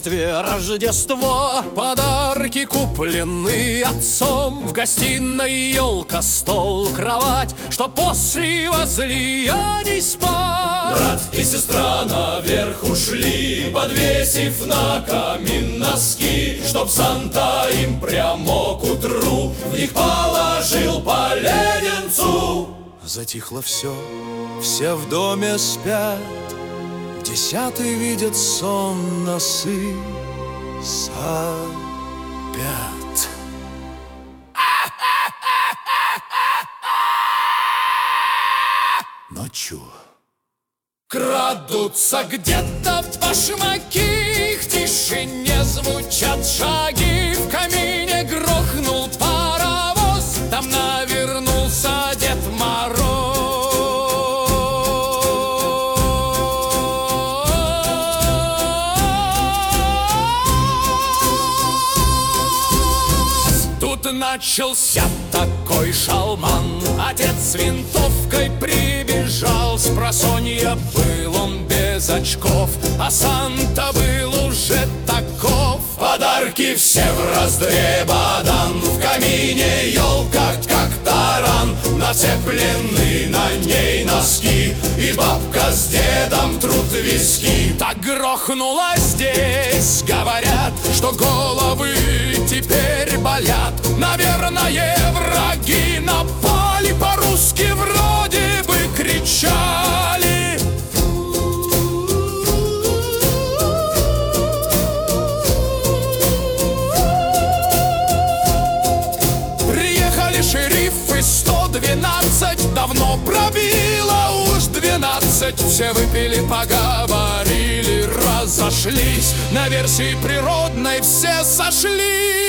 семействе Рождество. Подарки куплены отцом, в гостиной елка, стол, кровать, что после возлияний спать. Брат и сестра наверх ушли, подвесив на камин носки, чтоб Санта им прямо к утру в них положил по леденцу. Затихло все в доме спят, в 10-й видят сон, носы сопят. Ночью крадутся где-то башмаки, в тишине звучат шаги, в камине грохнул паровоз, там навернулся Дед Мороз. Тут начался такой шалман, отец с винтовкой прибежал, спросонья был он без очков, а Санта был уже таков. Подарки все в раздре-бадан, в камине елка как таран, нацеплены на ней носки, и бабка с дедом трут виски. Так грохнуло здесь, говорят, что головы теперь болят. Наверное, враги напали, по-русски вроде бы кричали. Приехали шерифы 112, давно пробило уж 12. Все выпили, поговорили, разошлись, на версии природной все сошлись.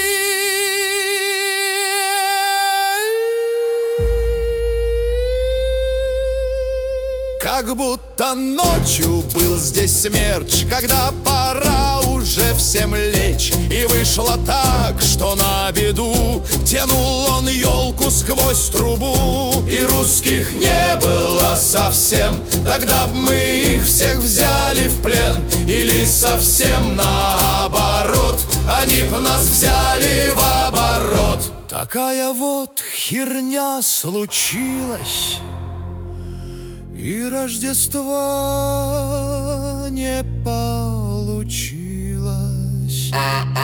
Как будто ночью был здесь смерч, когда пора уже всем лечь. И вышло так, что на беду тянул он елку сквозь трубу. И русских не было совсем, тогда б мы их всех взяли в плен. Или совсем наоборот, они б нас взяли в оборот. Такая вот херня случилась, и Рождество не получилось.